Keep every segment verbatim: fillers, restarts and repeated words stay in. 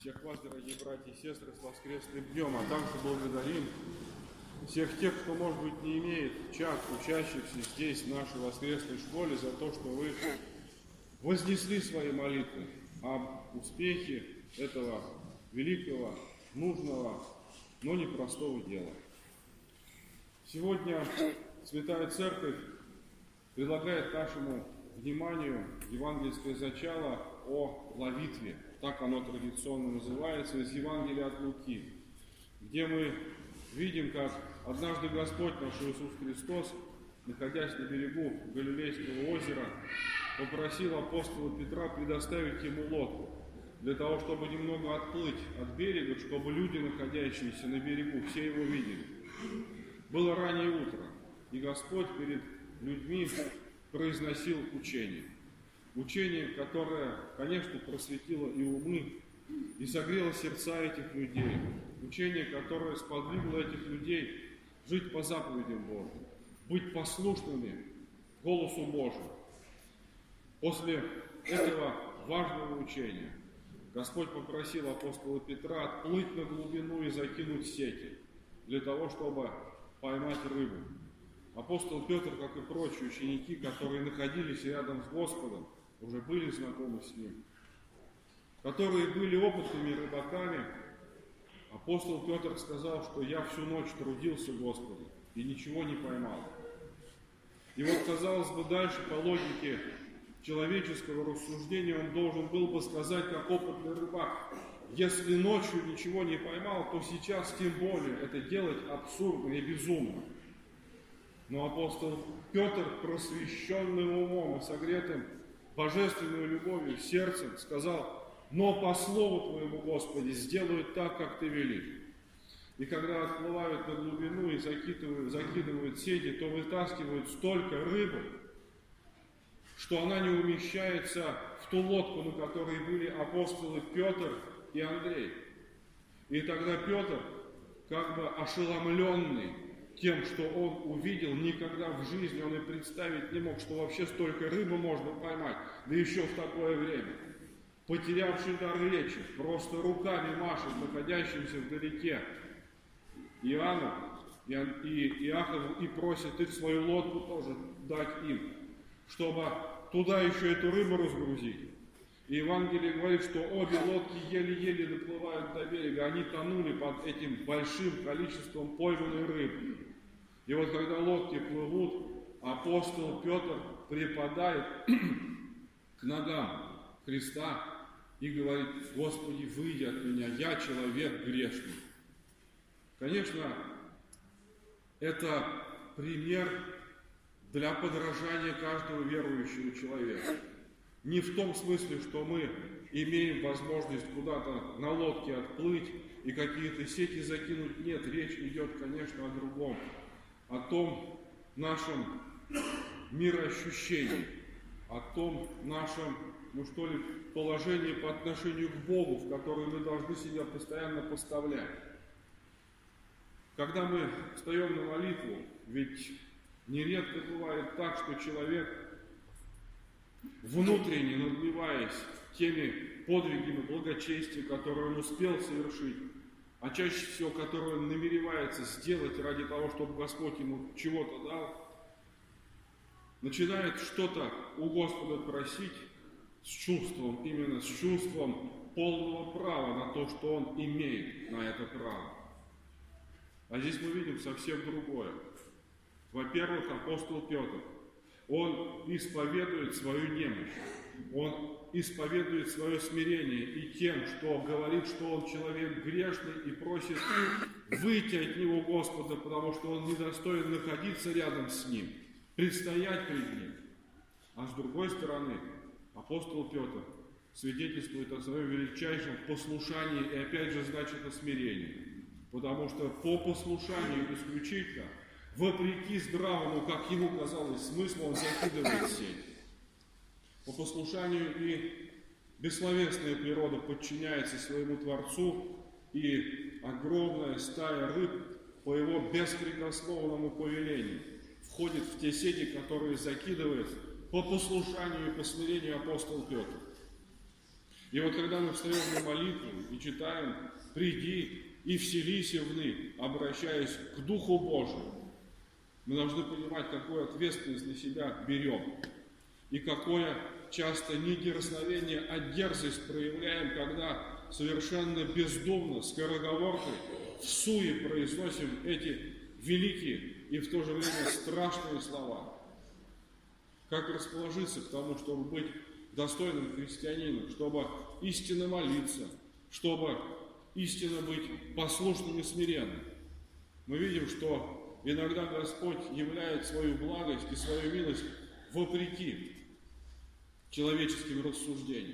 Всех вас, дорогие братья и сестры, с воскресным днем, а также благодарим всех тех, кто, может быть, не имеет чад, учащихся здесь, в нашей воскресной школе, за то, что вы вознесли свои молитвы об успехе этого великого, нужного, но непростого дела. Сегодня Святая Церковь предлагает нашему вниманию евангельское зачало о молитве. Так оно традиционно называется, из Евангелия от Луки, где мы видим, как однажды Господь наш Иисус Христос, находясь на берегу Галилейского озера, попросил апостола Петра предоставить ему лодку, для того, чтобы немного отплыть от берега, чтобы люди, находящиеся на берегу, все его видели. Было раннее утро, и Господь перед людьми произносил учение. Учение, которое, конечно, просветило и умы, и согрело сердца этих людей. Учение, которое сподвигло этих людей жить по заповедям Божьим, быть послушными голосу Божьему. После этого важного учения Господь попросил апостола Петра отплыть на глубину и закинуть сети, для того, чтобы поймать рыбу. Апостол Петр, как и прочие ученики, которые находились рядом с Господом, уже были знакомы с Ним, которые были опытными рыбаками, апостол Петр сказал, что я всю ночь трудился Господу и ничего не поймал. И вот, казалось бы, дальше по логике человеческого рассуждения он должен был бы сказать, как опытный рыбак: если ночью ничего не поймал, то сейчас тем более это делать абсурдно и безумно. Но апостол Петр, просвещенным умом и согретым божественной любовью сердцем, сказал: но по слову Твоему, Господи, сделают так, как Ты велишь. И когда отплывают на глубину и закидывают, закидывают сети, то вытаскивают столько рыбы, что она не умещается в ту лодку, на которой были апостолы Петр и Андрей. И тогда Петр, как бы ошеломленный тем, что он увидел, никогда в жизни он и представить не мог, что вообще столько рыбы можно поймать, да еще в такое время. Потерявший дар речи, просто руками машет находящимся вдалеке Иоанну и Иакову и просит их свою лодку тоже дать им, чтобы туда еще эту рыбу разгрузить. И Евангелие говорит, что обе лодки еле-еле доплывают до берега, они тонули под этим большим количеством пойманной рыбы. И вот когда лодки плывут, апостол Петр припадает к ногам Христа и говорит: Господи, выйди от меня, я человек грешный. Конечно, это пример для подражания каждого верующего человека. Не в том смысле, что мы имеем возможность куда-то на лодке отплыть и какие-то сети закинуть. Нет, речь идет, конечно, о другом. О том нашем мироощущении, о том нашем, ну что ли, положении по отношению к Богу, в которое мы должны себя постоянно поставлять. Когда мы встаем на молитву, ведь нередко бывает так, что человек, внутренне надмеваясь теми подвигами благочестия, которые он успел совершить, а чаще всего, которые он намеревается сделать ради того, чтобы Господь ему чего-то дал, начинает что-то у Господа просить с чувством, именно с чувством полного права на то, что он имеет на это право. А здесь мы видим совсем другое. Во-первых, апостол Петр, он исповедует свою немощь, он исповедует свое смирение и тем, что говорит, что он человек грешный и просит выйти от него Господа, потому что он недостоин находиться рядом с ним, предстоять перед ним. А с другой стороны, апостол Петр свидетельствует о своем величайшем послушании и опять же значит о смирении, потому что по послушанию исключительно, вопреки здравому, как ему казалось, смыслу, он закидывает сеть. По послушанию и бессловесная природа подчиняется своему Творцу, и огромная стая рыб по его беспрекословному повелению входит в те сети, которые закидывает по послушанию и по смирению апостол Петр. И вот когда мы встаем на молитву и читаем «Приди и вселися в ны», обращаясь к Духу Божию, мы должны понимать, какую ответственность на себя берем. И какое часто не дерзновение, а дерзость проявляем, когда совершенно бездумно, скороговоркой, в суе произносим эти великие и в то же время страшные слова. Как расположиться к тому, чтобы быть достойным христианином, чтобы истинно молиться, чтобы истинно быть послушным и смиренным? Мы видим, что иногда Господь являет свою благость и свою милость вопреки человеческим рассуждениям.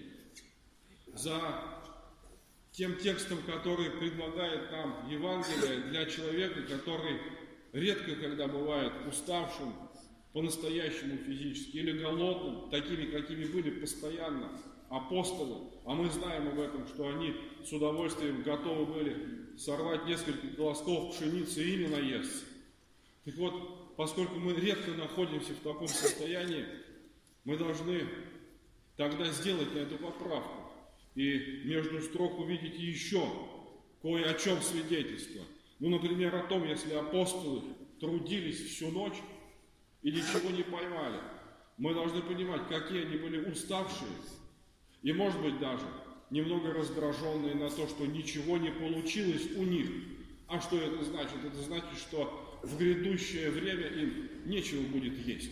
За тем текстом, который предлагает нам Евангелие для человека, который редко когда бывает уставшим по-настоящему физически или голодным, такими, какими были постоянно апостолы, а мы знаем об этом, что они с удовольствием готовы были сорвать несколько колосков пшеницы и ими наесться. Так вот, поскольку мы редко находимся в таком состоянии, мы должны тогда сделать на эту поправку и между строк увидеть еще кое о чем свидетельство. Ну, например, о том, если апостолы трудились всю ночь и ничего не поймали, мы должны понимать, какие они были уставшие и, может быть, даже немного раздраженные на то, что ничего не получилось у них. А что это значит? Это значит, что в грядущее время им нечего будет есть.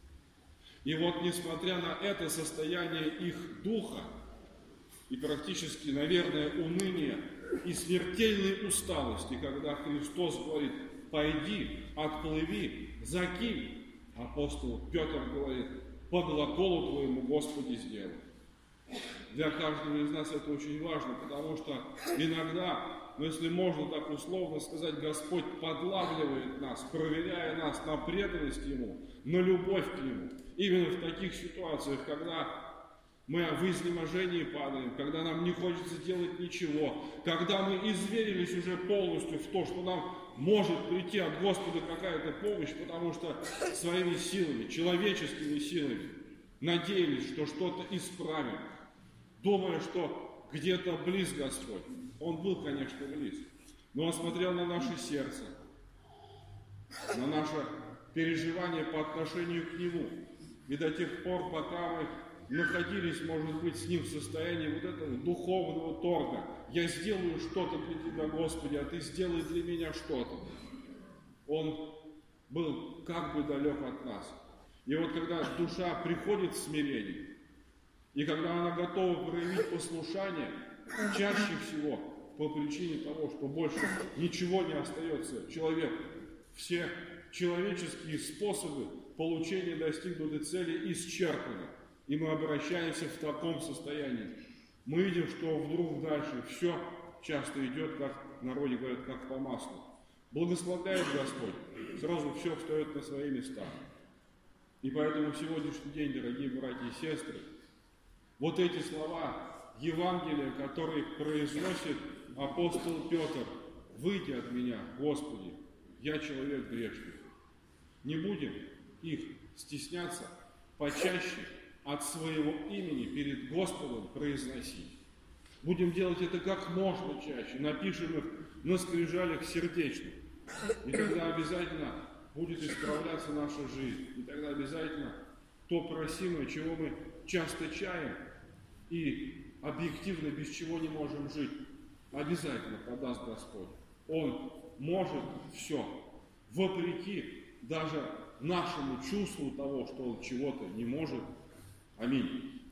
И вот, несмотря на это состояние их духа и практически, наверное, уныние и смертельной усталости, когда Христос говорит: «Пойди, отплыви, закинь», апостол Петр говорит: «По глаголу твоему, Господи, сделай». Для каждого из нас это очень важно, потому что иногда, ну, если можно так условно сказать, Господь подлавливает нас, проверяя нас на преданность Ему, на любовь к Нему. Именно в таких ситуациях, когда мы в изнеможении падаем, когда нам не хочется делать ничего, когда мы изверились уже полностью в то, что нам может прийти от Господа какая-то помощь, потому что своими силами, человеческими силами надеялись, что что-то исправим, думая, что где-то близ Господь. Он был, конечно, близ, но Он смотрел на наше сердце, на наше переживание по отношению к Нему. И до тех пор, пока мы находились, может быть, с Ним в состоянии вот этого духовного торга: «Я сделаю что-то для Тебя, Господи, а Ты сделай для меня что-то», Он был как бы далек от нас. И вот когда душа приходит в смирение, и когда она готова проявить послушание, чаще всего по причине того, что больше ничего не остается человеку, все человеческие способы получения достигнутой цели исчерпаны, и мы обращаемся в таком состоянии. Мы видим, что вдруг дальше все часто идет, как в народе говорят, как по маслу. Благословляет Господь, сразу все встает на свои места. И поэтому в сегодняшний день, дорогие братья и сестры, вот эти слова Евангелия, которые произносит апостол Петр: «Выйди от меня, Господи, я человек грешный». Не будем их стесняться почаще от своего имени перед Господом произносить. Будем делать это как можно чаще, напишем их на скрижалях сердечных. И тогда обязательно будет исправляться наша жизнь. И тогда обязательно то просимое, чего мы часто чаем и объективно без чего не можем жить, обязательно подаст Господь. Он может все, вопреки даже нашему чувству того, что Он чего-то не может. Аминь.